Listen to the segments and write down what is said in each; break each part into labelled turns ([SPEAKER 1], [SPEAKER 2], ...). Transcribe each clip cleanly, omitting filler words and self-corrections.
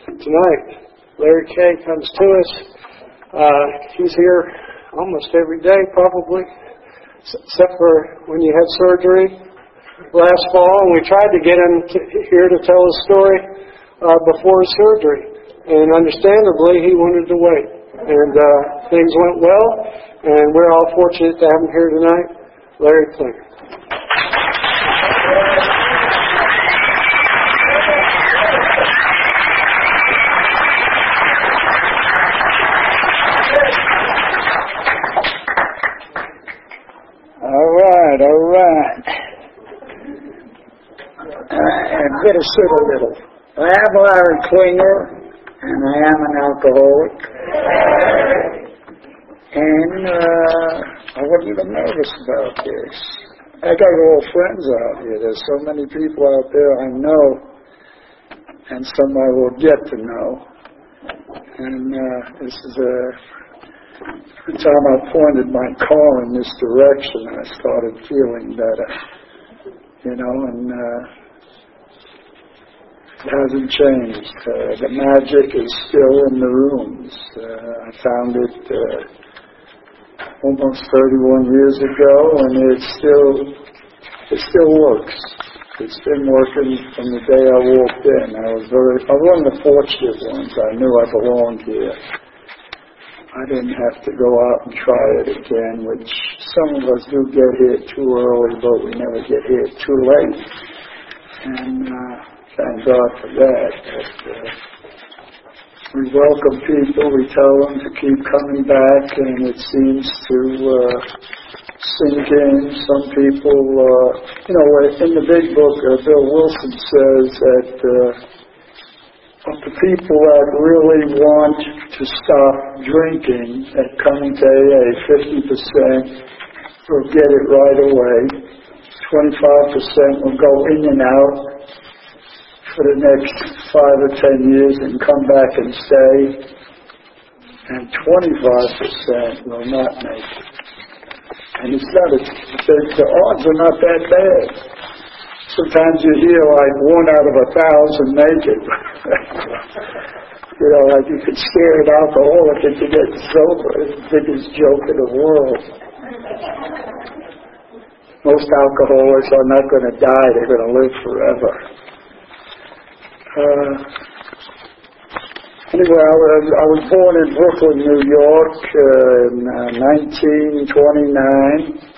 [SPEAKER 1] tonight. Larry Kay comes to us. He's here almost every day, probably, except for when you had surgery last fall. And we tried to get him here to tell his story before his surgery. And understandably, he wanted to wait. And things went well, and we're all fortunate to have him here tonight. Larry Klinger.
[SPEAKER 2] All right. I better sit a little. I am Larry Klinger, and I am an alcoholic. And I wasn't even nervous about this. I got all friends out here. There's so many people out there I know, and some I will get to know. And this is every time I pointed my car in this direction, I started feeling better, and it hasn't changed. The magic is still in the rooms. I found it almost 31 years ago, and it still works. It's been working from the day I walked in. I was one of the fortunate ones. I knew I belonged here. I didn't have to go out and try it again, which some of us do get here too early, but we never get here too late. And thank God for that. We welcome people, we tell them to keep coming back, and it seems to sink in. Some people, in the big book, Bill Wilson says that of the people that really want to stop drinking and coming to AA, 50% will get it right away. 25% will go in and out for the next 5 or 10 years and come back and stay. And 25% will not make it. And it's not the odds are not that bad. Sometimes you hear like 1 out of 1,000 make it. Like you could stare at alcoholic and you get sober. It's the biggest joke in the world. Most alcoholics are not going to die. They're going to live forever. Anyway, I was born in Brooklyn, New York in 1929.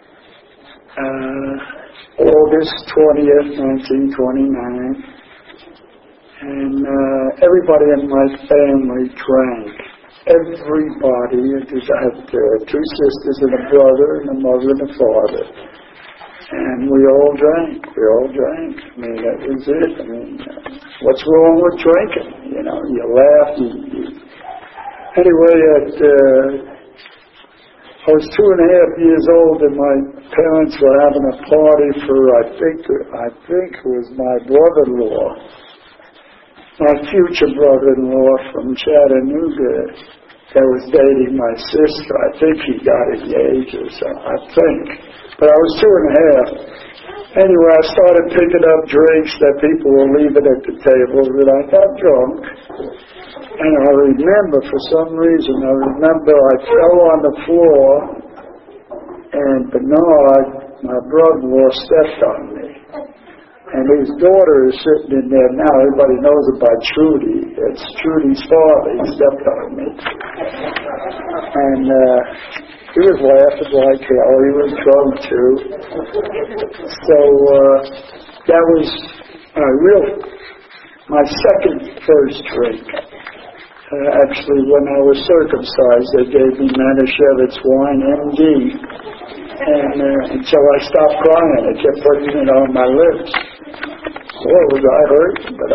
[SPEAKER 2] August 20th, 1929, and everybody in my family drank. Everybody. I had 2 sisters and a brother and a mother and a father. And we all drank. I mean, that was it. I mean, what's wrong with drinking? You laugh. Anyway, I was 2.5 years old, and my parents were having a party for, I think it was my brother-in-law, my future brother-in-law from Chattanooga that was dating my sister. I think he got engaged or something, I think. But I was 2.5. Anyway, I started picking up drinks that people were leaving at the tables, and I got drunk. And I remember, for some reason, I fell on the floor, and Bernard, my brother-in-law, stepped on me. And his daughter is sitting in there now. Everybody knows about Trudy. It's Trudy's father. He stepped on me. And he was laughing like hell. He was drunk, too. So that was my first drink. Actually, when I was circumcised, they gave me Manischewitz wine, MD, and until I stopped crying, they kept putting it on my lips. Boy, was I hurt, but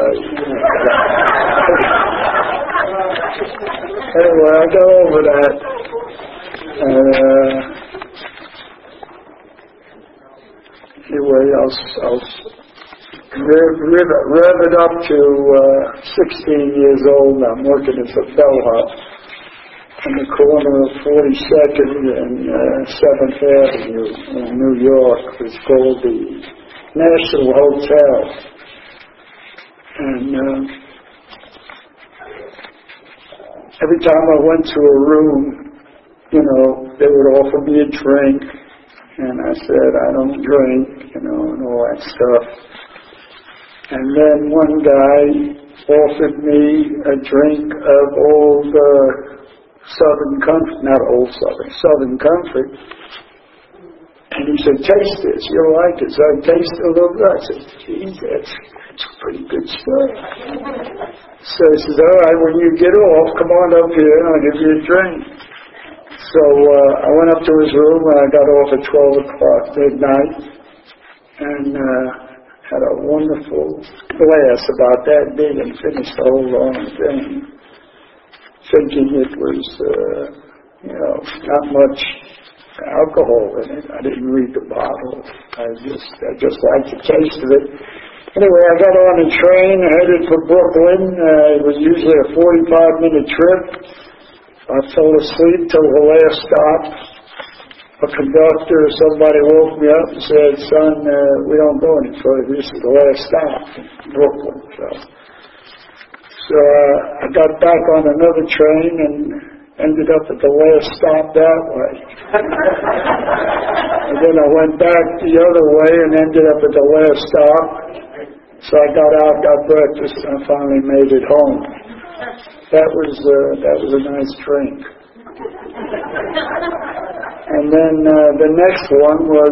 [SPEAKER 2] anyway, I got over that. Anyway, I'll rev it up to 16 years old. I'm working at the bellhop on the corner of 42nd and 7th Avenue in New York. It's called the National Hotel. And every time I went to a room, they would offer me a drink, and I said, I don't drink, and all that stuff. And then one guy offered me a drink of old Southern Comfort, not old Southern Comfort. And he said, taste this, you'll like it. So I tasted a little bit. I said, geez, that's pretty good stuff. So he says, all right, when you get off, come on up here and I'll give you a drink. So I went up to his room and I got off at 12 o'clock midnight and had a wonderful glass about that big and finished the whole long thing, thinking it was, not much alcohol in it. I didn't read the bottle. I just liked the taste of it. Anyway, I got on a train headed for Brooklyn. It was usually a 45-minute trip. I fell asleep till the last stop. A conductor or somebody woke me up and said, son, we don't go any further. This is the last stop, Brooklyn. So I got back on another train and ended up at the last stop that way. And then I went back the other way and ended up at the last stop. So I got out, got breakfast, and I finally made it home. That was a nice drink. And then the next one was,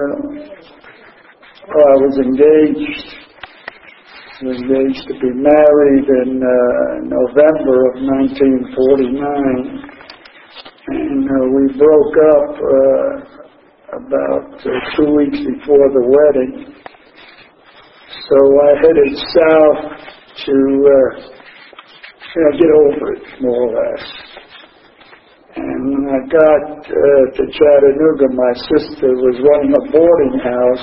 [SPEAKER 2] I was engaged. I was engaged to be married in November of 1949. And we broke up about 2 weeks before the wedding. So I headed south to get over it, more or less. And when I got to Chattanooga, my sister was running a boarding house,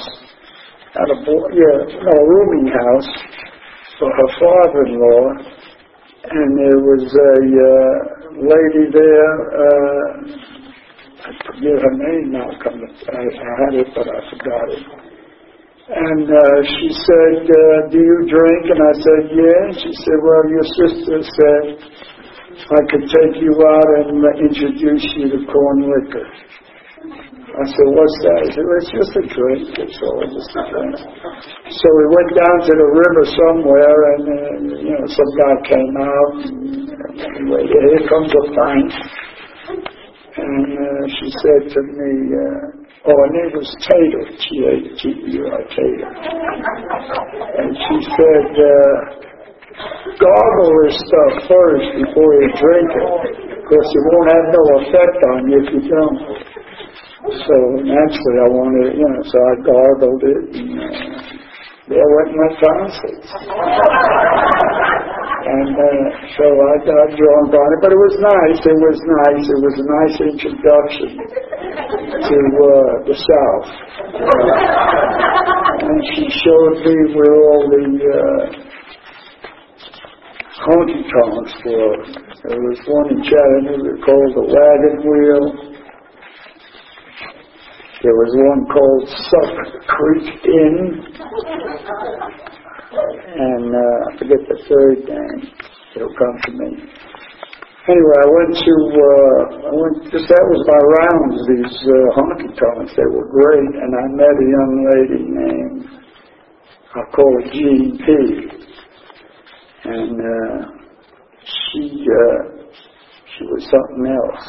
[SPEAKER 2] a rooming house for her father-in-law. And there was a lady there, I forget her name now, I had it, but I forgot it. And she said, do you drink? And I said, yeah. And she said, well, your sister said I could take you out and introduce you to corn liquor. I said, what's that? She said, well, it's just a drink. It's all just a drink. So we went down to the river somewhere, and, some guy came out. And anyway, here comes a pint. And she said to me, her name was Tater, T-A-T-E-R, Tater. And she said, gargle this stuff first before you drink it, because it won't have no effect on you if you don't. So naturally I wanted, so I gargled it, and there went my tonsils. And so I got drunk on it, but it was nice. It was a nice introduction to the South. And she showed me where all the honky-tonks were. There was one in Chattanooga called the Wagon Wheel. There was one called Suck Creek Inn. And I forget the third name. It'll come to me. Anyway, that was my rounds, these honky-tonks. They were great, and I met a young lady named, I'll call her Jean P. And she was something else.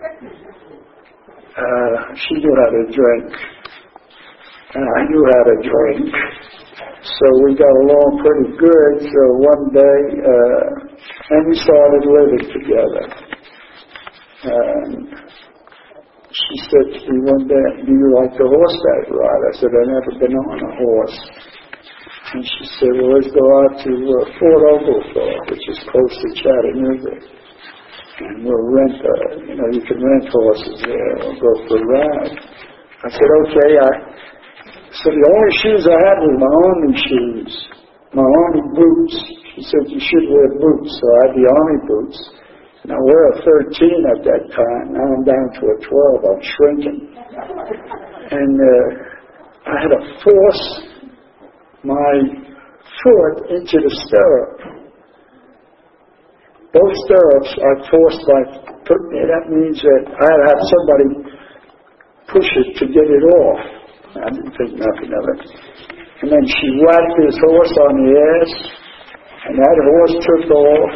[SPEAKER 2] She knew how to drink, and I knew how to drink. So we got along pretty good. So one day, and we started living together. And she said to me one day, do you like the horseback ride? I said, I've never been on a horse. And she said, well, let's go out to Fort Oglethorpe, which is close to Chattanooga. And we'll rent, you can rent horses there or go for a ride. I said, okay. So the only shoes I had were my Army shoes, my Army boots. She said, you should wear boots. So I had the Army boots. And I wear a 13 at that time. Now I'm down to a 12. I'm shrinking. And I had to force my foot into the stirrup. both stirrups are forced by putting it. That means that I had to have somebody push it to get it off. I didn't think nothing of it. And then she whacked this horse on the ass, and that horse took off.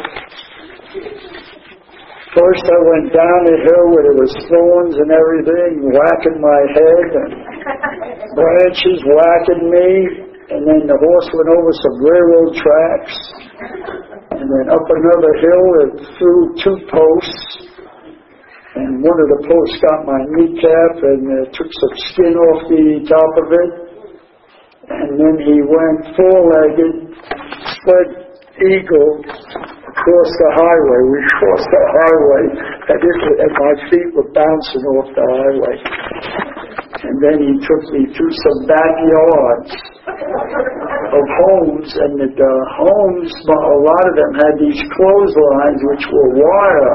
[SPEAKER 2] First I went down the hill where there was thorns and everything, whacking my head, and branches whacking me, and then the horse went over some railroad tracks, and then up another hill it threw 2 posts, and one of the posts got my kneecap and took some skin off the top of it, and then he went 4-legged, split eagle, across the highway. We crossed the highway, and my feet were bouncing off the highway. And then he took me through some backyards of homes, and the homes, a lot of them had these clotheslines which were wire.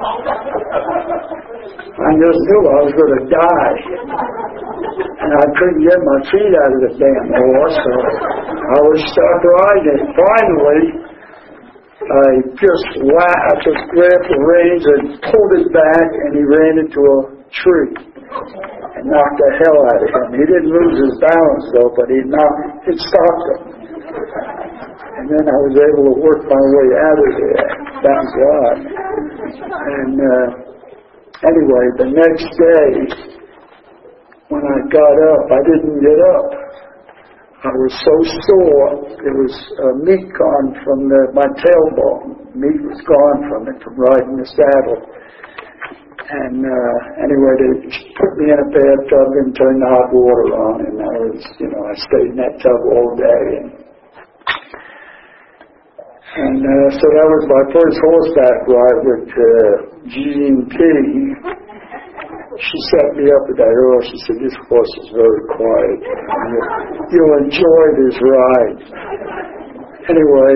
[SPEAKER 2] I just knew I was going to die. And I couldn't get my feet out of the damn horse, so I was stuck riding. Finally, I just grabbed the reins and pulled it back, and he ran into a tree and knocked the hell out of him. He didn't lose his balance though, but it stopped him. And then I was able to work my way out of there. Thank God. And anyway, the next day, when I got up, I didn't get up. I was so sore, there was meat gone from my tailbone. Meat was gone from it, from riding the saddle. And anyway, they put me in a bathtub and turned the hot water on, and I stayed in that tub all day. And so that was my first horseback ride with Jean P. She set me up with that horse. She said, "This horse is very quiet. You'll enjoy this ride." Anyway,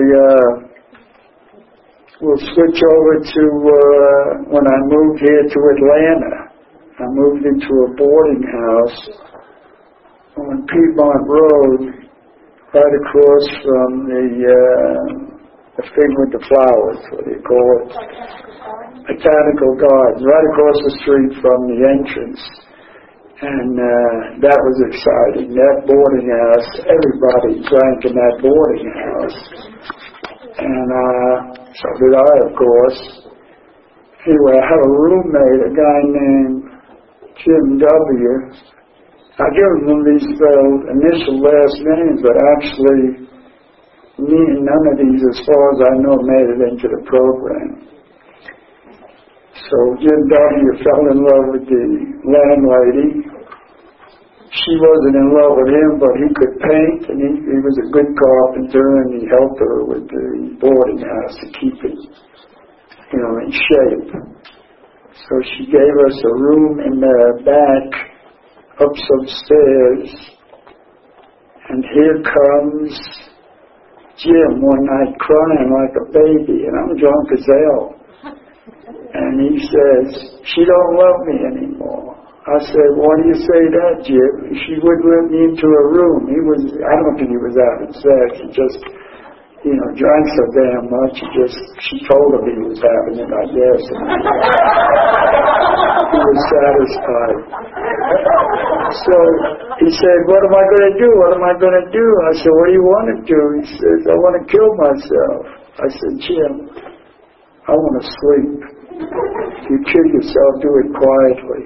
[SPEAKER 2] we'll switch over to when I moved here to Atlanta. I moved into a boarding house on Piedmont Road, right across from the thing with the flowers, what do you call it? Botanical Gardens, right across the street from the entrance. And that was exciting. That boarding house, everybody drank in that boarding house. And so did I, of course. Anyway, I had a roommate, a guy named Jim W. I give him these initial last names, but actually none of these, as far as I know, made it into the program. So Jim W. fell in love with the landlady. She wasn't in love with him, but he could paint, and he was a good carpenter, and he helped her with the boarding house to keep it, in shape. So she gave us a room in the back, up some stairs, and here comes Jim one night crying like a baby, and I'm drunk as hell. And he says, "She don't love me anymore." I said, "Why do you say that, Jim?" She wouldn't let me into her room. I don't think he was having sex. He just, drank so damn much. She told him he was having it, I guess. And he was satisfied. So he said, "What am I going to do? What am I going to do?" I said, "What do you want to do?" He says, "I want to kill myself." I said, "Jim, I want to sleep. You kill yourself, do it quietly."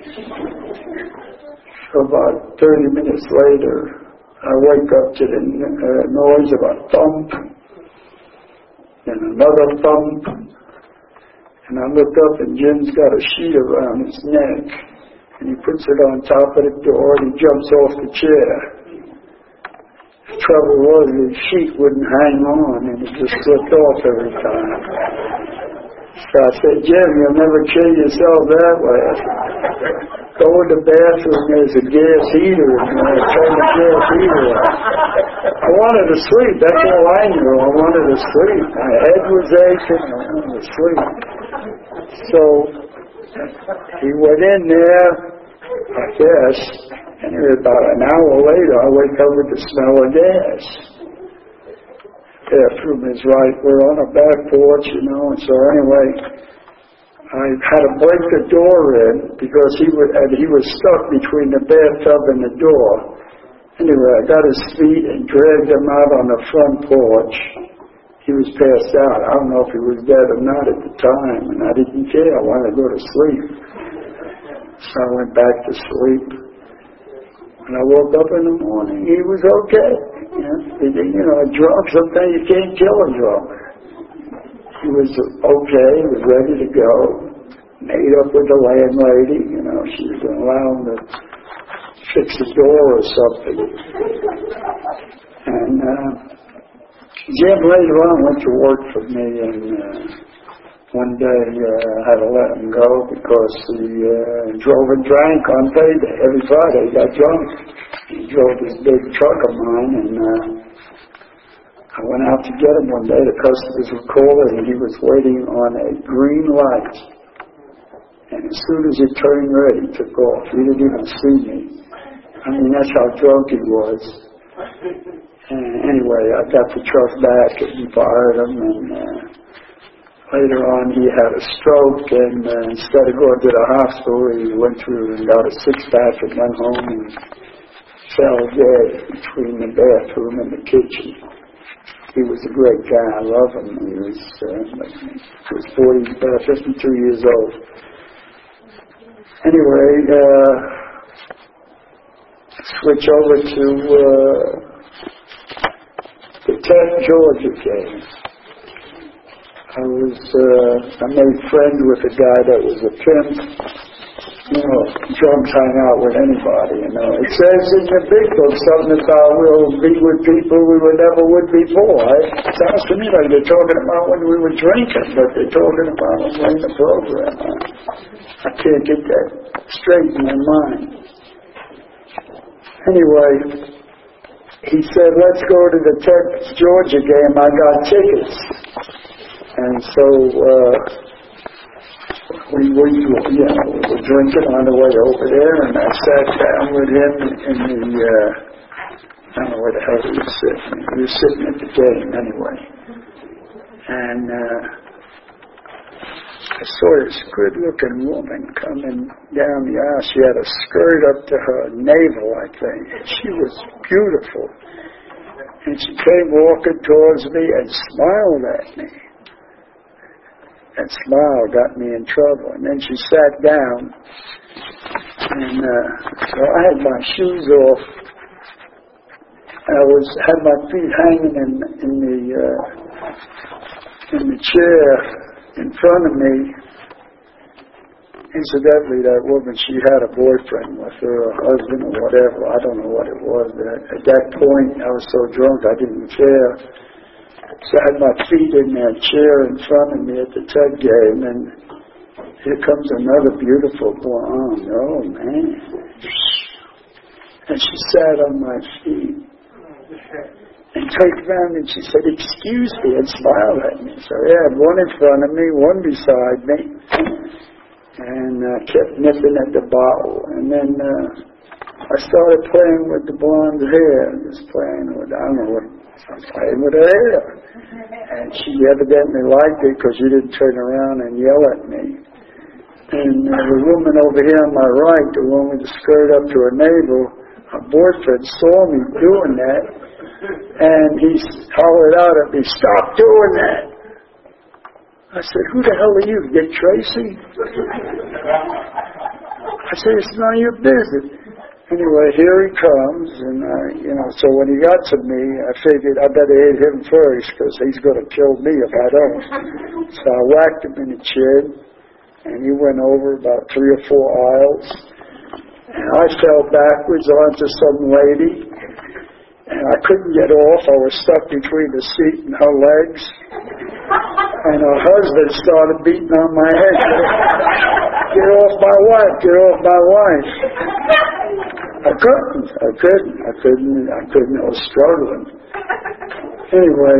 [SPEAKER 2] So about 30 minutes later, I wake up to the noise of a thump and another thump. And I look up, and Jim's got a sheet around his neck, and he puts it on top of the door, and he jumps off the chair. The trouble was the sheet wouldn't hang on, and it just slipped off every time. So I said, "Jim, you'll never kill yourself that way. Go in the bathroom, there's a gas heater, and turn the gas heater on." I wanted to sleep, that's all I knew. I wanted to sleep. My head was aching, I wanted to sleep. So he went in there, I guess, and about an hour later I wake up with the smell of gas. bathroom is right. We're on a back porch, and so anyway, I had to break the door in because he was stuck between the bathtub and the door. Anyway, I got his feet and dragged him out on the front porch. He was passed out. I don't know if he was dead or not at the time, and I didn't care. I wanted to go to sleep. So I went back to sleep. When I woke up in the morning, he was okay. A drunk, sometimes you can't kill a drunk. He was okay. He was ready to go. Made up with the landlady. She was going to allow him to fix the door or something. And Jim later on went to work for me, and one day I had to let him go because he drove and drank on payday. Every Friday he got drunk. He drove this big truck of mine, and I went out to get him one day. The customers were calling, and he was waiting on a green light. And as soon as it turned red, he took off. He didn't even see me. That's how drunk he was. Anyway, I got the truck back and fired him, and later on he had a stroke, and instead of going to the hospital, he went through and got a six-pack and went home and fell dead between the bathroom and the kitchen. He was a great guy. I love him. He was 52 years old. Anyway, switch over to the Tech Georgia game. I made friends with a guy that was a pimp. Drunks hang out with anybody, It says in the big book something about we'll be with people we never would before. It sounds to me like they're talking about when we were drinking, but they're talking about when we're in the program. I can't get that straight in my mind. Anyway, he said, let's go to the Tech Georgia game. I got tickets. And so we were drinking on the way over there, and I sat down with him in the, I don't know where the hell he was sitting. He was sitting at the game anyway. And I saw this good-looking woman coming down the aisle. She had a skirt up to her navel, I think. She was beautiful. And she came walking towards me and smiled at me. That smile got me in trouble. And then she sat down, and so I had my shoes off. I had my feet hanging in the chair in front of me. Incidentally, that woman, she had a boyfriend with her, a husband or whatever. I don't know what it was. But at that point, I was so drunk I didn't care. So I had my feet in that chair in front of me at the Tech game, and here comes another beautiful blonde. Oh, man. And she sat on my feet and turned around and she said, excuse me, and smiled at me. So I had one in front of me, one beside me, and kept nipping at the bottle. And then I started playing with the blonde hair, just playing with, I don't know what, playing with her hair. And she evidently liked it because she didn't turn around and yell at me. And the woman over here on my right, the one with the skirt up to her navel, her boyfriend saw me doing that, and he hollered out at me, stop doing that. I said, who the hell are you, Dick Tracy? I said, it's none of your business. Anyway, here he comes, and so when he got to me, I figured I better hit him first, because he's going to kill me if I don't. So I whacked him in the chin, and he went over about 3 or 4 aisles, and I fell backwards onto some lady, and I couldn't get off. I was stuck between the seat and her legs, and her husband started beating on my head. Get off my wife, get off my wife. I couldn't. I was struggling. Anyway,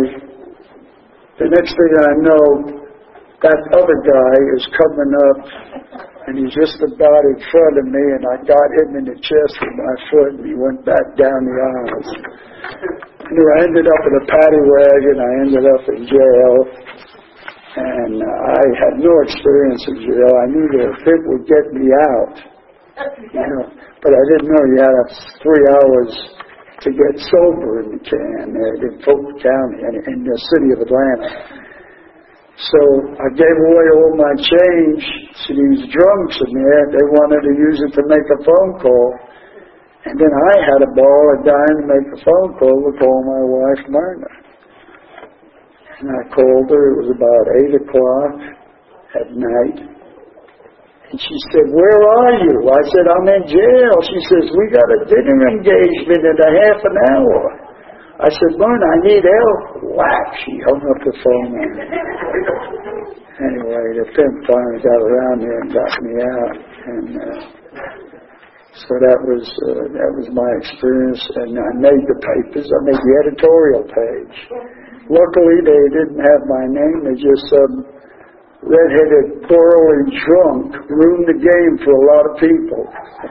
[SPEAKER 2] the next thing I know, that other guy is coming up and he just about in front of me, and I got him in the chest with my foot, and he went back down the aisles. Anyway, I ended up in a paddy wagon. I ended up in jail, and I had no experience in jail. I knew that if it would get me out, but I didn't know you had 3 hours to get sober in the can in Fulton County, in the city of Atlanta. So I gave away all my change to these drunks in there. They wanted to use it to make a phone call. And then I had to borrow a dime to make a phone call to call my wife, Myrna. And I called her. It was about 8 o'clock at night. And she said, "Where are you?" I said, "I'm in jail." She says, "We got a dinner engagement in a half an hour." I said, "Myrna, I need help." Whack! She hung up the phone on me. Anyway, the pimp finally got around here and got me out. And so that was my experience. And I made the papers. I made the editorial page. Luckily, they didn't have my name. They just redheaded, burly drunk ruined the game for a lot of people.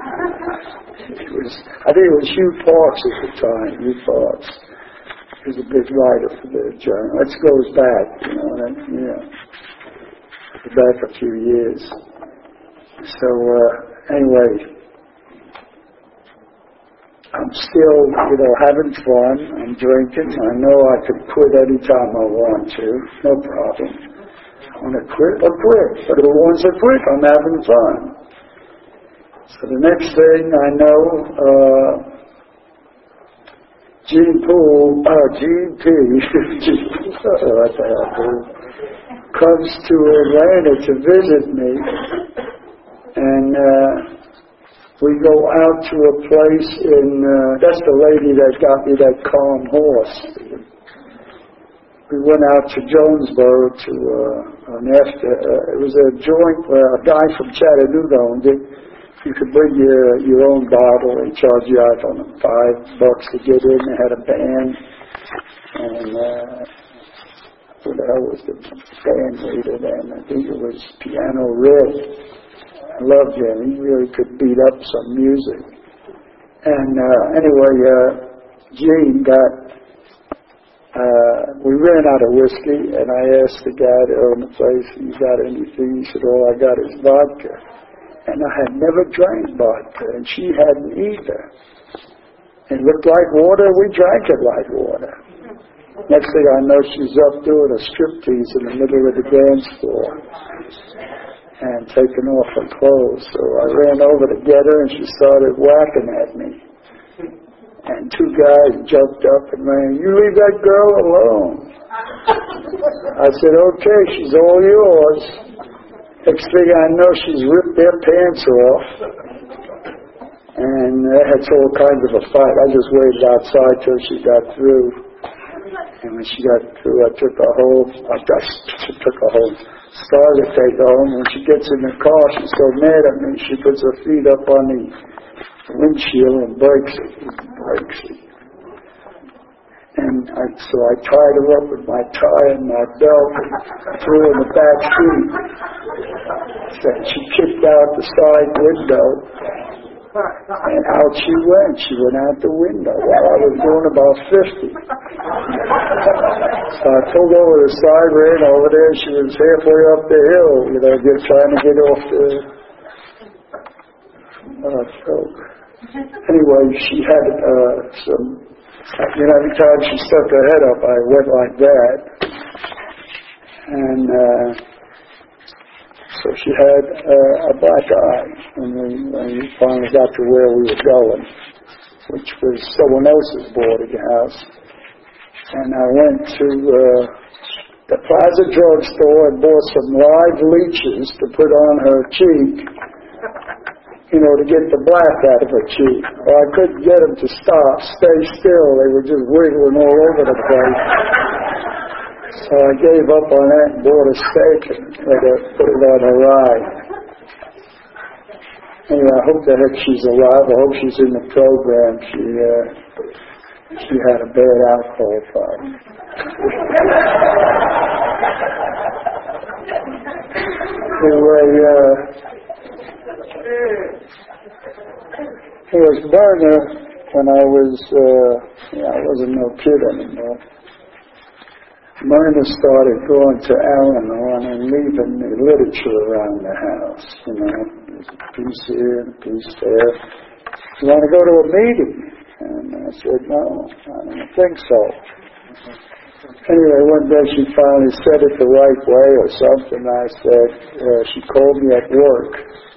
[SPEAKER 2] I think it was Hugh Parks at the time. Hugh Parks. He was a big writer for the journal. That goes back, back a few years. So anyway, I'm still, having fun. I'm drinking. I know I could quit any time I want to. No problem. I want to quit, I'll quit. But if it wants to quit, I'm having fun. So the next thing I know, Gene P. comes to Atlanta to visit me, and we go out to a place that's the lady that got me that calm horse. We went out to Jonesboro to it was a joint where a guy from Chattanooga owned it. You could bring your own bottle. They charge you, I don't know, $5 to get in. They had a band, and who the hell was the band leader then? I think it was Piano Red. I loved him. He really could beat up some music. And anyway, Gene we ran out of whiskey, and I asked the guy that owned the place, "You got anything?" He said, "All I got is vodka." And I had never drank vodka, and she hadn't either. It looked like water. We drank it like water. Next thing I know, she's up doing a striptease in the middle of the dance floor and taking off her clothes. So I ran over to get her, and she started whacking at me. And 2 guys jumped up and ran, "You leave that girl alone." I said, "Okay, she's all yours." Next thing I know, she's ripped their pants off, and they had all kinds of a fight. I just waited outside till she got through, and when she got through, I took a whole star to take home. When she gets in the car, she's so mad at me, she puts her feet up on the windshield and breaks it. And so I tied her up with my tie and my belt and threw her in the back seat. So she kicked out the side window, and out she went. She went out the window while I was doing about 50. So I pulled over the side, ran over there. She was halfway up the hill, just trying to get off the stroke. Anyway, she had some... every time she stuck her head up, I went like that. And so she had a black eye when we finally got to where we were going, which was someone else's boarding house. And I went to the Plaza Drugstore and bought some live leeches to put on her cheek, to get the black out of her cheek. Well, I couldn't get them to stay still. They were just wiggling all over the place. So I gave up on that and bought a steak and put it on her eye. Anyway, I hope the heck she's alive. I hope she's in the program. She had a bad alcohol problem. Anyway, It was Berner when I wasn't no kid anymore. Myrna started going to Al-Anon and leaving the literature around the house. There's a piece here and a piece there. You want to go to a meeting? And I said, no, I don't think so. Anyway, one day she finally said it the right way or something. I said, she called me at work.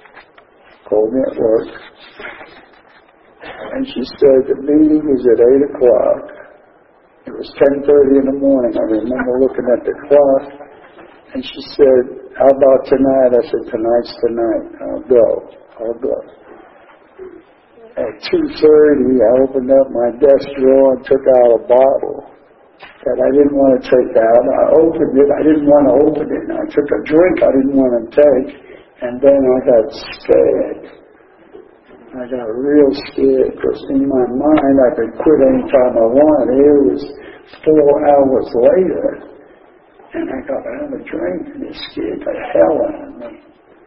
[SPEAKER 2] And she said, the meeting was at 8 o'clock. It was 10:30 in the morning. I remember looking at the clock. And she said, how about tonight? I said, tonight's tonight. I'll go. At 2:30, I opened up my desk drawer and took out a bottle that I didn't want to take out. I opened it. I didn't want to open it. I took a drink I didn't want to take. And then I got scared. I got real scared because in my mind I could quit any time I wanted. It was 4 hours later, and I got out of a drink, and it scared the hell out of me.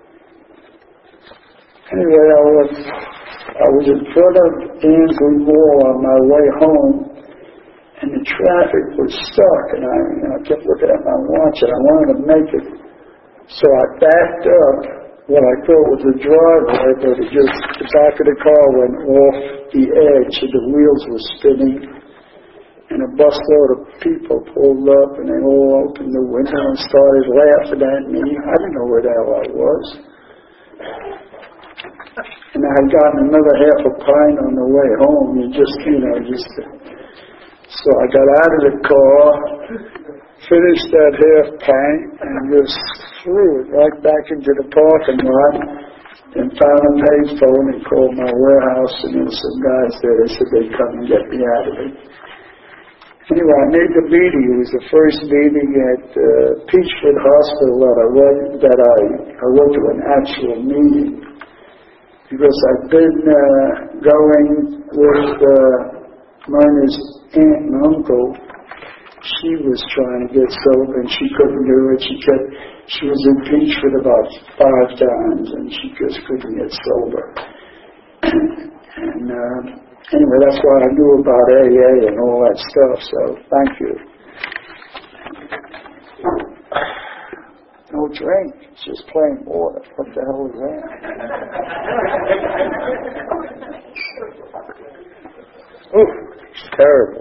[SPEAKER 2] Anyway, I was in front of Ansley Mall on my way home, and the traffic was stuck, and I kept looking at my watch, and I wanted to make it. So I backed up what I thought was a driveway, but the back of the car went off the edge, and the wheels were spinning, and a busload of people pulled up, and they all opened the window and started laughing at me. I didn't know where the hell I was. And I had gotten another half a pint on the way home, So I got out of the car, finished that half pint, and just threw it right back into the parking lot, and found a payphone and called my warehouse, and there were some guys there. They said they'd come and get me out of it. Anyway, I made the meeting. It was the first meeting at Peachford Hospital that I went to an actual meeting, because I've been going with Myrna's aunt and uncle. She was trying to get sober and she couldn't do it. She was impeached for about 5 times and she just couldn't get sober. And anyway, that's why I knew about AA and all that stuff, so thank you. No drink, it's just plain water. What the hell is that? Ooh, it's terrible.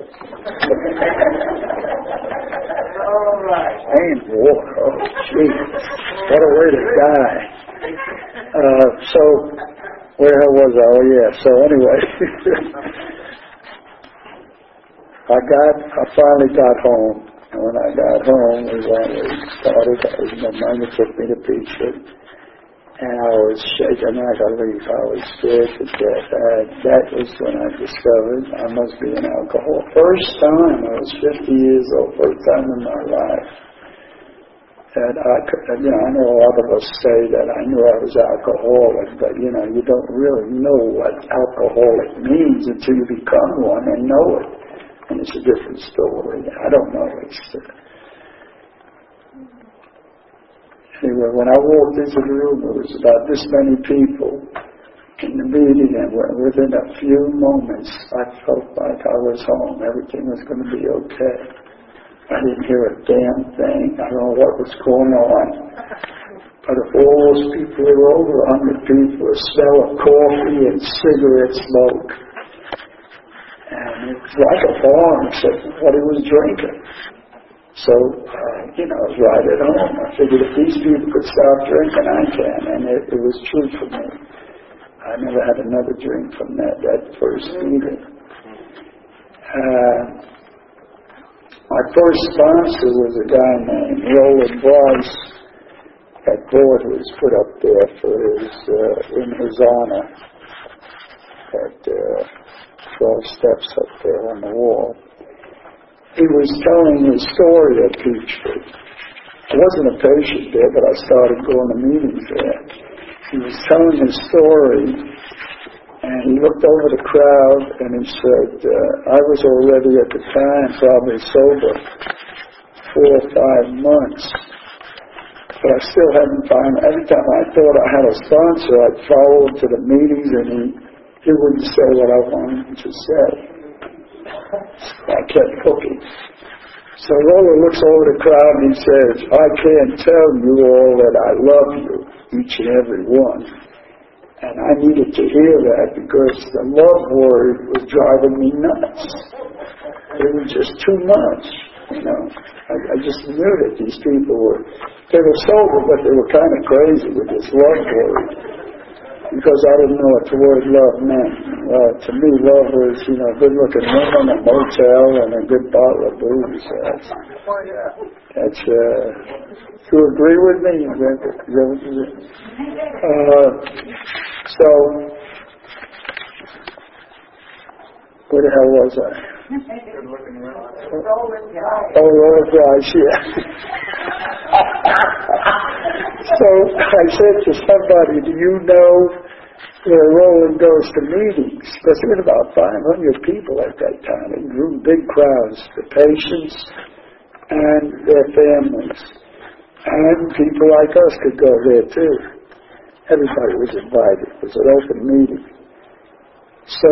[SPEAKER 3] All right.
[SPEAKER 2] Plain water. Oh, Jesus. What a way to die. So, where was I? Oh, yeah. So, anyway. I finally got home. And when I got home, we started. My mother took me to Peachford. And I was shaking like a leaf. I was scared to death. That was when I discovered I must be an alcoholic. First time, I was 50 years old, first time in my life. And I know a lot of us say that I knew I was alcoholic, but you don't really know what alcoholic means until you become one and know it. And it's a different story. I don't know. Anyway, when I walked into the room, there was about this many people in the meeting, and within a few moments, I felt like I was home. Everything was going to be okay. I didn't hear a damn thing. I don't know what was going on. But if all those people were over 100 people, a smell of coffee and cigarette smoke. And it was like a farm, except what he was drinking. So, I was right at home. I figured if these people could stop drinking, I can. And it was true for me. I never had another drink from that first meeting. My first sponsor was a guy named Roland Bryce. That board was put up there in his honor. At 12 steps up there on the wall. He was telling his story at Peachford. I wasn't a patient there, but I started going to meetings there. He was telling his story, and he looked over the crowd, and he said, I was already at the time probably sober 4 or 5 months. But I still hadn't found, every time I thought I had a sponsor, I'd follow him to the meetings and he wouldn't say what I wanted him to say. I kept looking. So Lola looks over the crowd and he says, I can't tell you all that I love you, each and every one. And I needed to hear that because the love word was driving me nuts. It was just too much, you know. I just knew that these people they were sober, but they were kind of crazy with this love word. Because I didn't know what the word love meant. To me, love was, you know, good-looking woman, a motel, and a good bottle of booze. That's you agree with me? So, where the hell was I?
[SPEAKER 3] Good-looking woman.
[SPEAKER 2] Oh, Rolling Guys, yeah. So I said to somebody, do you know where Roland goes to meetings? Because there were about 500 people at that time. It drew big crowds, the patients and their families. And people like us could go there too. Everybody was invited. It was an open meeting. So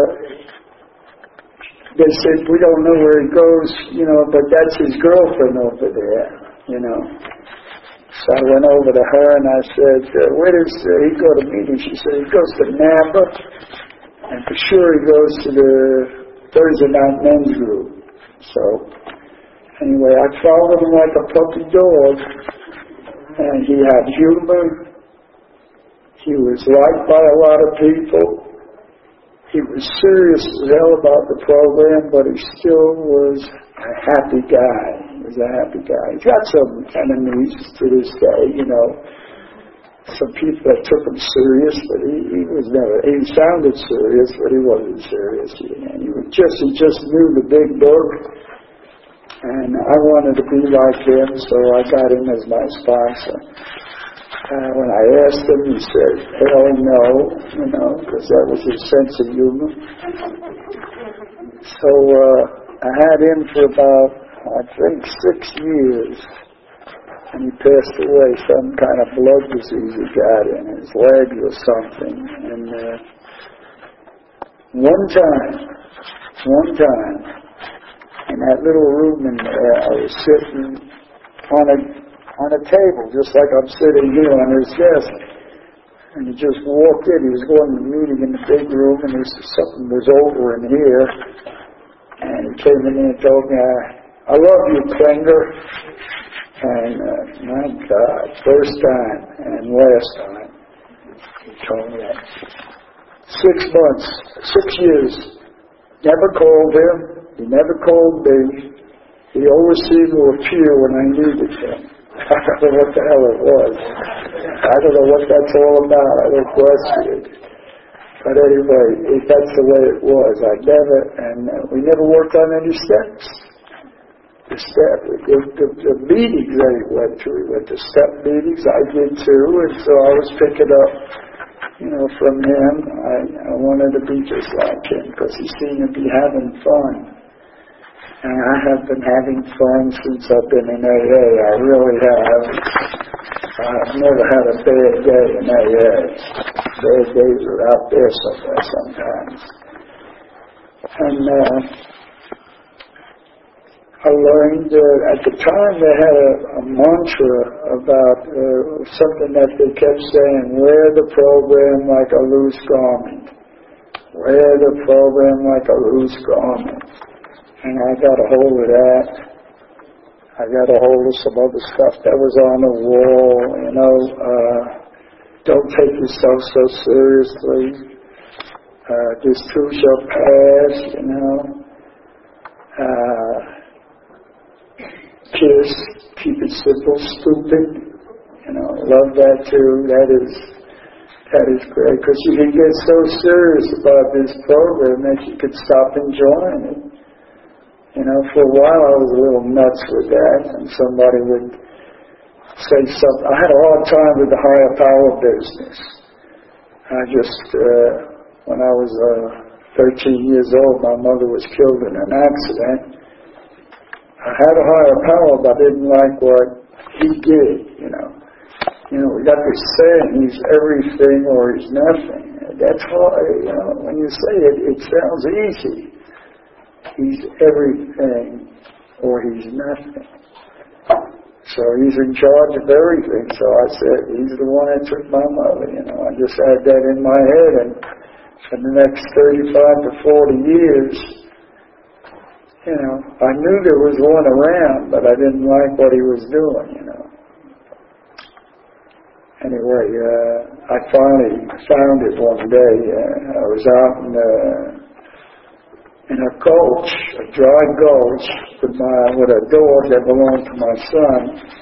[SPEAKER 2] they said, we don't know where he goes, you know, but that's his girlfriend over there, you know. So I went over to her and I said, where does he go to meetings? She said, he goes to Napa, and for sure he goes to the Thursday night men's group. So anyway, I followed him like a puppy dog, and he had humor. He was liked by a lot of people. He was serious as hell about the program, but he still was a happy guy. He was a happy guy. He's got some enemies to this day, you know. Some people that took him serious, but he was never. He sounded serious, but he wasn't serious. He just knew the big book, and I wanted to be like him, so I got him as my sponsor. When I asked him, he said, hell no, you know, because that was his sense of humor. So I had him for about, I think, 6 years. And he passed away, some kind of blood disease he got in his leg or something. And one time, in that little room in there, I was sitting on a table, just like I'm sitting here on his desk. And he just walked in. He was going to the meeting in the big room, and something was over in here. And he came in and told me, I love you, Klinger. And my God, first time and last time, he told me that. 6 months, 6 years, never called him. He never called me. He always seemed to appear when I needed him. I don't know what the hell it was. I don't know what that's all about. I don't question it. But anyway, that's the way it was. We never worked on any steps. The meetings that he went to step meetings, I did too, and so I was picking up, you know, from him. I wanted to be just like him because he seemed to be having fun. And I have been having fun since I've been in AA. I really have. I've never had a bad day in AA. Bad days are out there somewhere sometimes. And I learned at the time they had a mantra about something that they kept saying, wear the program like a loose garment. Wear the program like a loose garment. And I got a hold of that. I got a hold of some other stuff that was on the wall, you know. Don't take yourself so seriously. This too shall pass, you know. Kiss, keep it simple, stupid. You know, love that too. That is great, because you can get so serious about this program that you could stop enjoying it. You know, for a while I was a little nuts with that, and somebody would say something. I had a hard time with the higher power business. When I was 13 years old, my mother was killed in an accident. I had a higher power, but I didn't like what he did, you know. You know, we got this saying, he's everything or he's nothing. That's hard, you know, when you say it, it sounds easy. He's everything or he's nothing. So he's in charge of everything. So I said, he's the one that took my mother, you know. I just had that in my head, and for the next 35 to 40 years, you know, I knew there was one around, but I didn't like what he was doing, you know. Anyway, I finally found it one day. I was out in a gulch, a dry gulch, with a dog that belonged to my son.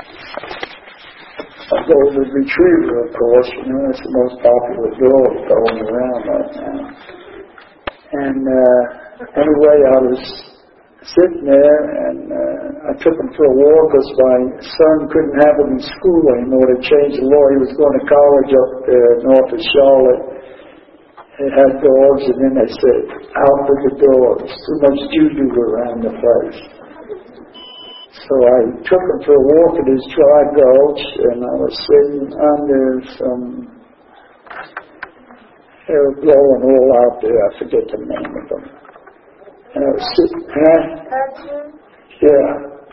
[SPEAKER 2] A golden retriever, of course. You know, it's the most popular dog going around right now. And anyway, I was sitting there, and I took him for a walk because my son couldn't have him in school anymore. They changed the law. He was going to college up there north of Charlotte. They had dogs, and then they said, out with the dogs. Too much juju around the place. So I took him for a walk at his dry gulch, and I was sitting under some air blowing all out there. I forget the name of them. And I was sitting, yeah.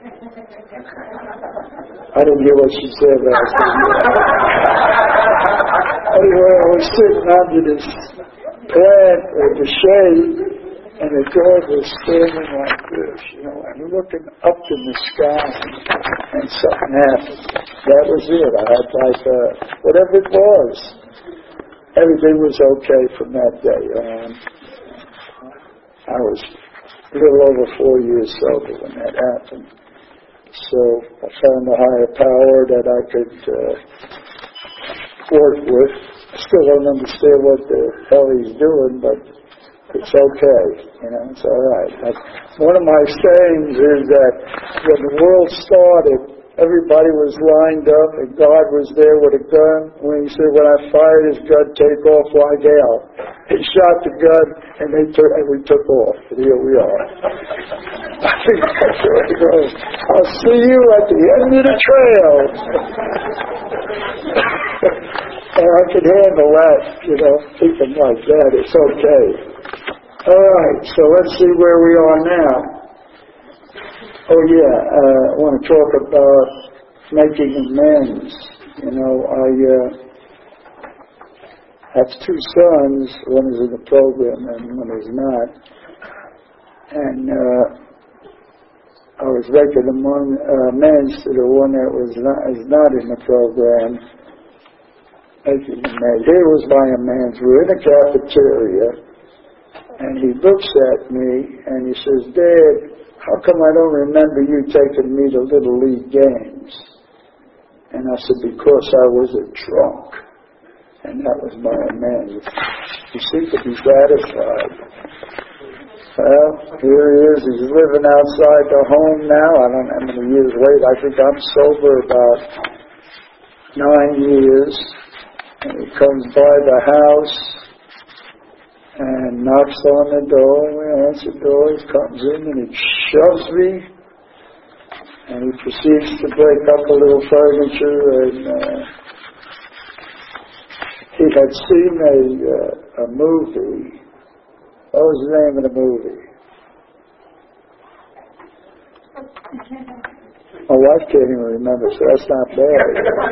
[SPEAKER 2] I didn't hear what she said last time. Anyway, I was sitting under this plant with the shade, and the dog was standing like this, you know, and looking up in the sky, and something happened. That was it. I had like, whatever it was, everything was okay from that day on. I was a little over 4 years sober when that happened. So I found a higher power that I could work with. I still don't understand what the hell he's doing, but it's okay. You know, it's all right. One of my sayings is that when the world started, everybody was lined up and God was there with a gun. When he said, when I fired his gun, take off like hell. He shot the gun and we took off. And here we are. I think that's where it goes. I'll see you at the end of the trail. And I can handle that, you know, thinking like that. It's okay. All right, so let's see where we are now. Oh yeah, I want to talk about making amends. You know, I have two sons. One is in the program and one is not. And I was making amends to the one that is not in the program. Making amends. Here was my amends. We're in a cafeteria, and he looks at me and he says, "Dad, how come I don't remember you taking me to Little League games?" And I said, "Because I was a drunk." And that was my amends. He seemed to be satisfied. Well, here he is. He's living outside the home now. I don't know how many years later. I think I'm sober about 9 years. And he comes by the house and knocks on the door. We answer the door. He comes in and he shoves me. And he proceeds to break up a little furniture. And he had seen a movie. What was the name of the movie? My wife can't even remember, so that's not bad.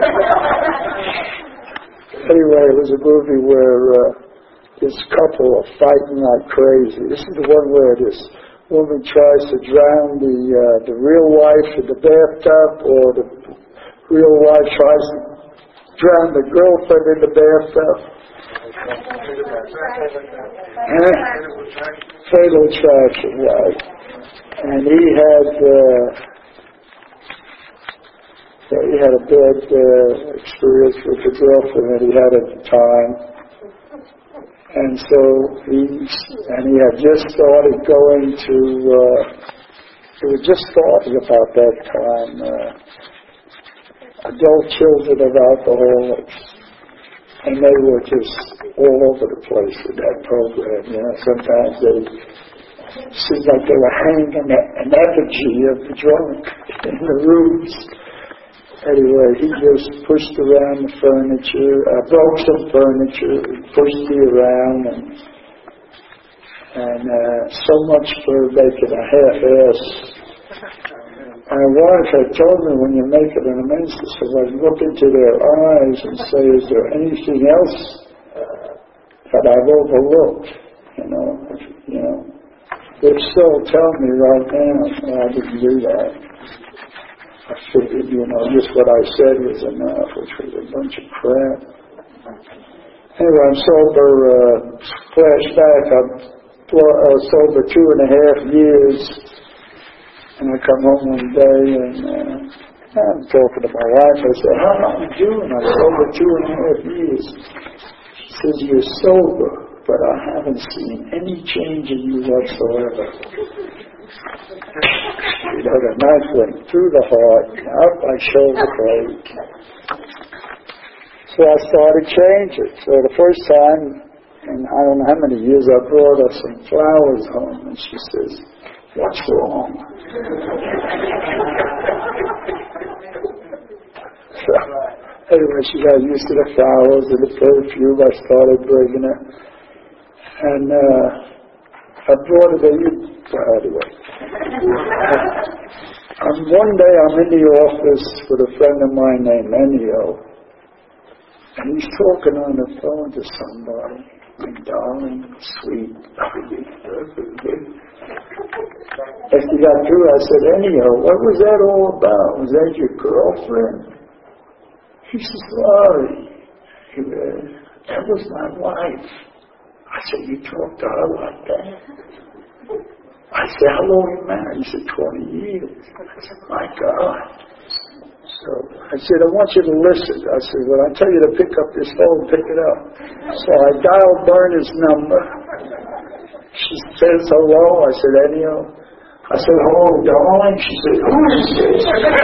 [SPEAKER 2] Anyway, it was a movie where this couple are fighting like crazy. This is the one where this woman tries to drown the real wife in the bathtub, or the real wife tries to drown the girlfriend in the bathtub. Fatal Attraction, right. And he had a bad experience with the girlfriend that he had at the time. And so he had just started going to, he was just starting about that time, adult children of alcoholics. And they were just all over the place with that program. You know, sometimes they seemed like they were hanging an effigy of the drunk in the rooms. Anyway, he just pushed around the furniture. I broke some furniture, pushed me around, and so much for making a half-ass. My wife had told me when you make it an minister, so I look into their eyes and say, is there anything else that I've overlooked? You know. If so, tell me right now. I didn't do that. I figured, just what I said was enough, which was a bunch of crap. Anyway, I'm sober. Flashback, I'm sober 2.5 years. And I come home one day and I'm talking to my wife. I said, how am I doing? I'm sober 2.5 years. She says, you're sober, but I haven't seen any change in you whatsoever. The knife went through the heart, out my shoulder blade. So I started changing. So the first time, in I don't know how many years, I brought her some flowers home, and she says, what's wrong? So, anyway, she got used to the flowers and the perfume. I started bringing her. And I brought her anyway. One day I'm in the office with a friend of mine named Ennio, and he's talking on the phone to somebody. My darling, sweet baby. As he got through, I said, Ennio, what was that all about? Was that your girlfriend? He says, Larry, that was my wife. I said, you talked to her like that? I said, how long you married? He said, 20 years. I said, my God. So I said, I want you to listen. I said, when I tell you to pick up this phone, pick it up. So I dialed Berna's number. She says hello. I said, Ennio. I said, hello, darling. She said, who is this?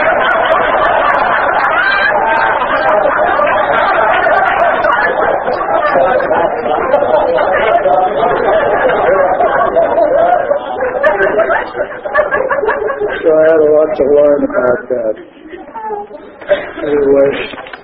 [SPEAKER 2] So I had a lot to learn about that. Anyway,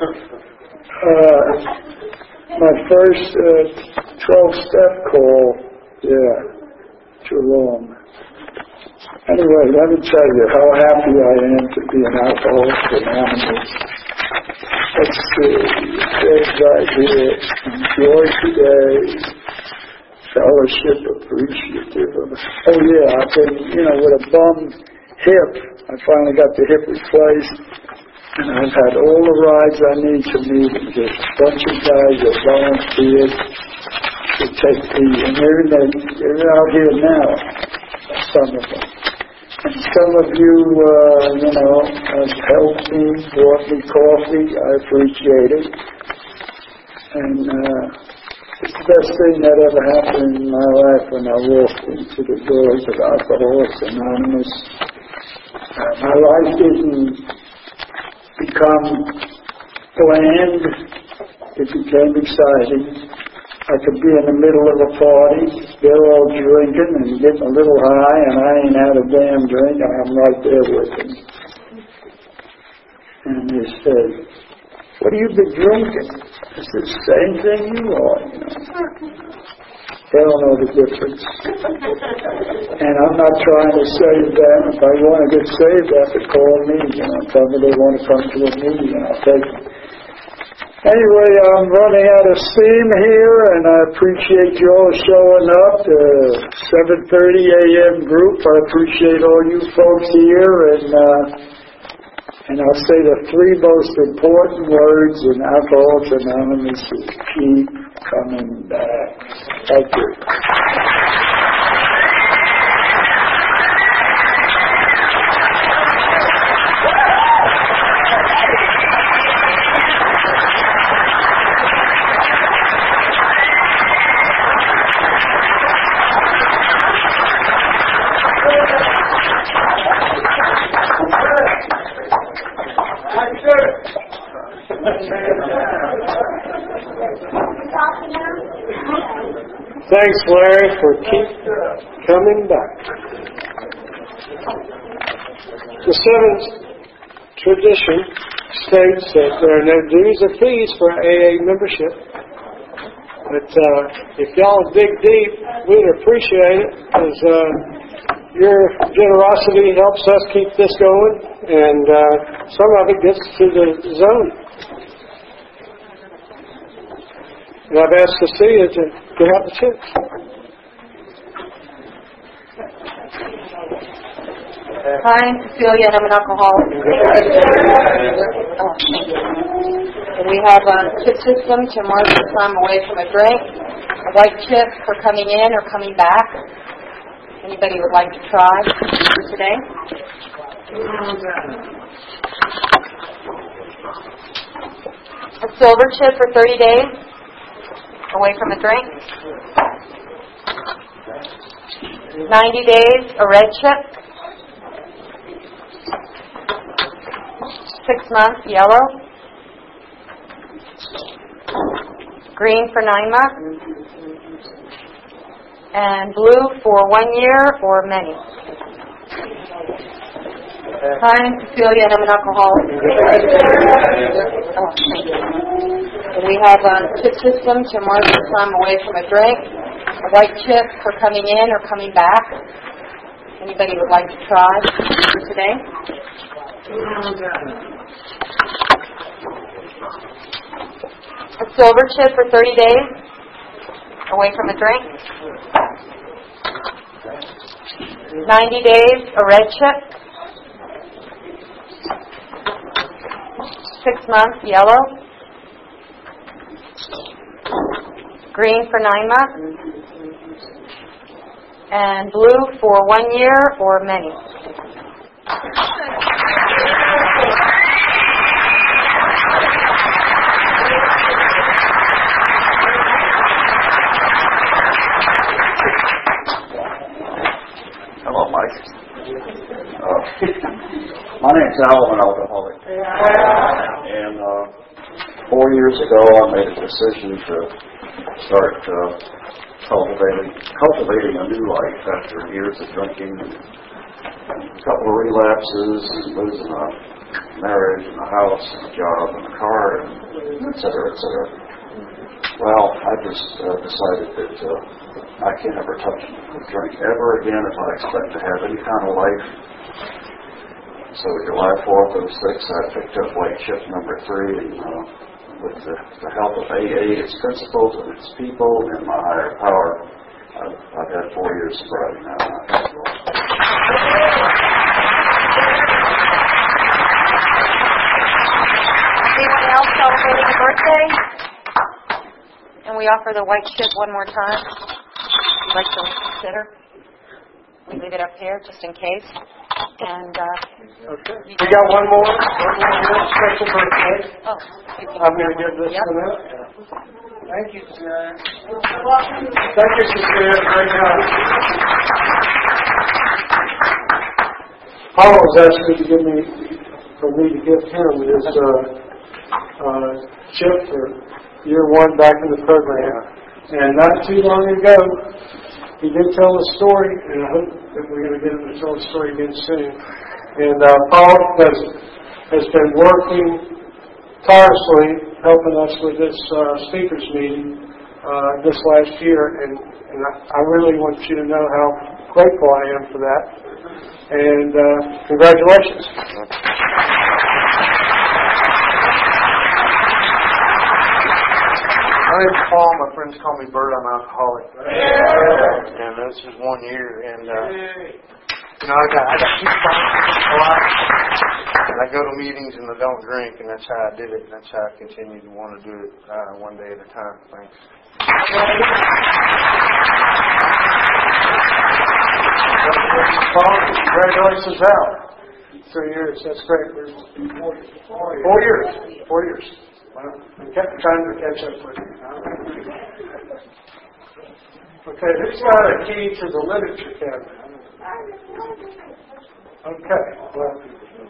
[SPEAKER 2] my first 12-step call, too long. Anyway, let me tell you how happy I am to be an Alcoholics Anonymous. Let's see, it says right here, enjoy today, fellowship appreciative of it. Oh yeah, I've been, with a bum hip, I finally got the hip replaced, and I've had all the rides I need to meet. There's a bunch of guys that volunteered to take me, and they're out here now, some of them. And some of you, have helped me, bought me coffee. I appreciate it. And it's the best thing that ever happened in my life when I walked into the doors of Alcoholics Anonymous. My life didn't become bland. It became exciting. I could be in the middle of a party, they're all drinking and getting a little high, and I ain't had a damn drink, and I'm right there with them. And they said, what have you been drinking? I said, same thing you are, They don't know the difference. And I'm not trying to save them. If I want to get saved, they have to call me, tell me they want to come to a meeting, and I'll take them. Anyway, I'm running out of steam here, and I appreciate you all showing up. The 7:30 a.m. group, I appreciate all you folks here, and I'll say the 3 most important words in Alcoholics Anonymous is keep coming back. Thank you.
[SPEAKER 1] Thanks, Larry, for keep coming back. The 7th tradition states that there are no dues or fees for AA membership. But if y'all dig deep, we'd appreciate it, because your generosity helps us keep this going, and some of it gets to the zone. And I've asked Cecilia to get out the checks.
[SPEAKER 4] Hi, I'm Cecilia, and I'm an alcoholic. We have a chip system to mark the time away from a drink, a white chip for coming in or coming back. Anybody would like to try today? A silver chip for 30 days away from a drink. 90 days, a red chip. 6 months, yellow. Green for 9 months. And blue for 1 year or many. Hi, I'm Cecilia, and I'm an alcoholic. We have a chip system to mark the time away from a drink, a white chip for coming in or coming back. Anybody would like to try today? A silver chip for 30 days away from a drink. 90 days, a red chip. 6 months, yellow. Green for 9 months. And blue for 1 year or many.
[SPEAKER 3] Hello, Mike. My name's Al, I'm an alcoholic. And 4 years ago, I made a decision to start cultivating a new life after years of drinking, and a couple of relapses, and losing a marriage, and a house, and a job, and a car, and et cetera, et cetera. Well, I just decided that I can't ever touch a drink ever again if I expect to have any kind of life. So July 4th of 06, I picked up white chip number 3, and with the help of AA, its principles, and its people, and my higher power, I've had 4 years sobriety now.
[SPEAKER 4] Anyone else celebrating a birthday? And we offer the white chip one more time. If you'd like to consider. We leave it up here just in case. And
[SPEAKER 1] Okay. We got one more special birthday.
[SPEAKER 4] oh,
[SPEAKER 1] I'm going to give this
[SPEAKER 4] Yep.
[SPEAKER 1] one up. Thank you, Cecilia. Thank you, Cecilia. Great job. Paul was asking for me to give him this chip for year 1 back in the program. And not too long ago, he did tell a story, and I hope that we're going to get him to tell a story again soon. And Paul has been working tirelessly helping us with this speakers meeting this last year, and I really want you to know how grateful I am for that. And congratulations.
[SPEAKER 5] My name's Paul. My friends call me Bert. I'm an alcoholic. And this is 1 year. And, I got 2 friends a lot. And I go to meetings and I don't drink. And that's how I did it. And that's how I continue to want to do it one day at a time. Thanks.
[SPEAKER 1] Congratulations, Al. 3 years. That's great. 4 years. 4 years. Well, I kept trying to catch up with you. Okay, who's got a key to the literature cabinet? Okay, well,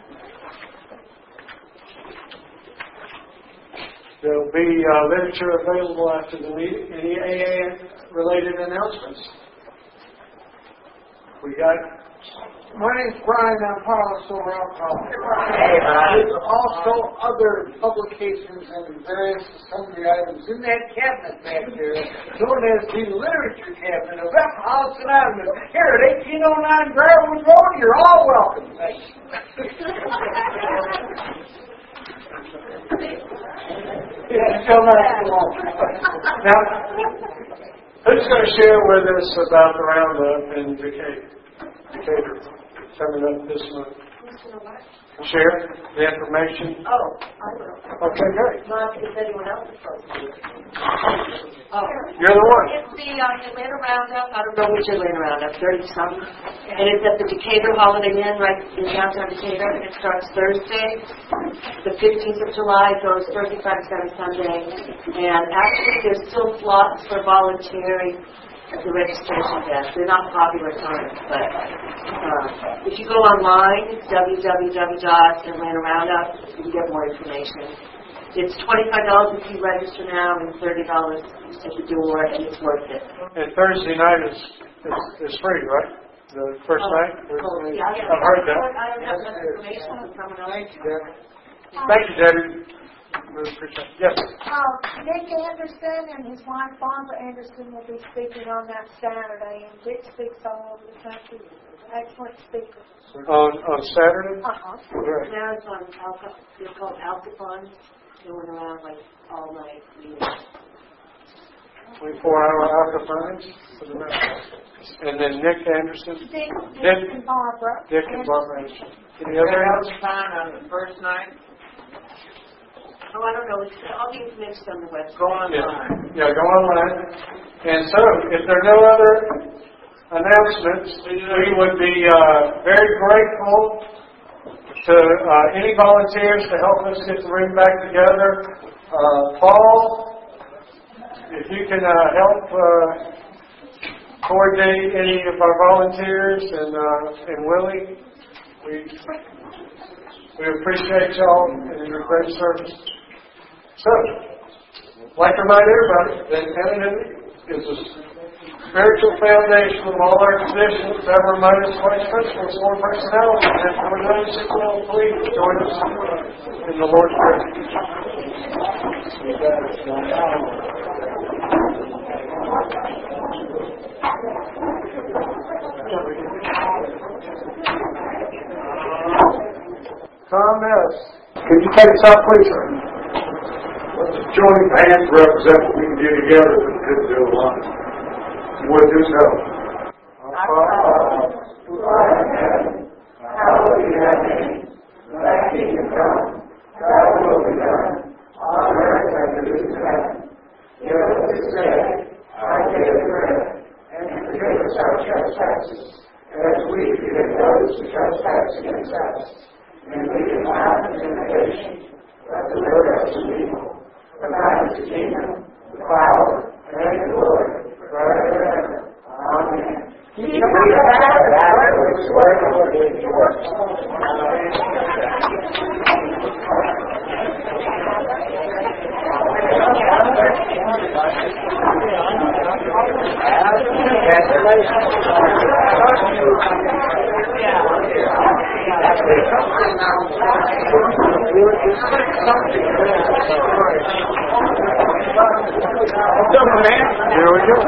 [SPEAKER 1] there'll be literature available after the meeting. Any AA-related announcements? We got My name's Brian. I'm part of Silver Alcohol. There's also other publications and various sundry items in that cabinet back there, known as the literature cabinet of Alcoholics Anonymous. Here at 1809 Briarwood Road, you're all welcome. Thank you. Now, who's going to share with us about the Roundup in Decatur coming up this month? Share the information?
[SPEAKER 6] Oh, I will.
[SPEAKER 1] Okay, great.
[SPEAKER 6] Not if anyone else is supposed to. Oh.
[SPEAKER 1] You're the one.
[SPEAKER 6] It's the Atlanta Roundup. I don't know which Atlanta Roundup, 30-something. And it's at the Decatur Holiday Inn right in downtown Decatur. And it starts Thursday, the 15th of July, goes Thursday, Friday, Saturday, Sunday. And actually, there's still slots for volunteering at the registration desk. They're not popular times, but if you go online, it's www.Atlanta Roundup. You can get more information. It's $25 if you register now, and $30 at the door, and it's worth it.
[SPEAKER 1] And Thursday night is free, right? The first night?
[SPEAKER 6] Yeah,
[SPEAKER 1] I've heard that.
[SPEAKER 6] I don't have enough information on someone else.
[SPEAKER 1] Thank you, Debbie. Thank you, Debbie. Really appreciate it. Yes.
[SPEAKER 7] Dick Anderson and his wife Barbara Anderson will be speaking on that Saturday, and Dick speaks all over the country. Excellent speaker.
[SPEAKER 1] On Saturday?
[SPEAKER 7] Uh-huh.
[SPEAKER 6] Now it's on Alpha. They're called Alpha. Going around like all night.
[SPEAKER 1] 24-hour alcohol. And then Nick Anderson.
[SPEAKER 7] Dick and Barbara.
[SPEAKER 1] Dick and Barbara Anderson. Any other answers?
[SPEAKER 8] On the first night?
[SPEAKER 6] Oh, I don't know. All the information's on the website.
[SPEAKER 8] Go online.
[SPEAKER 1] Yeah, go online. And so, if there are no other announcements, we would be very grateful to any volunteers to help us get the room back together. Paul, if you can help coordinate any of our volunteers, and Willie, we appreciate y'all and your great service. So, I'd like to remind everybody that anonymity is a spiritual foundation of all our traditions, ever minus twice principles, four personalities, and for those who will please join us in the Lord's Prayer. Tom S. Could you take us out, please, sir?
[SPEAKER 2] Join hands represent what we can do together, but couldn't do alone. Would do so.
[SPEAKER 8] Our Father, who art in heaven, hallowed be thy name. Thy kingdom come, thy will be done, on earth as it is in heaven. Give us this day our daily bread, and forgive us our trespasses, as we forgive those who trespass against us. And lead us not into temptation, but deliver us from evil. For thine is the kingdom, the power, and the glory, forever and ever. Amen. Keep
[SPEAKER 1] Here we go.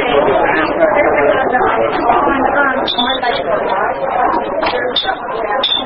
[SPEAKER 7] Yes,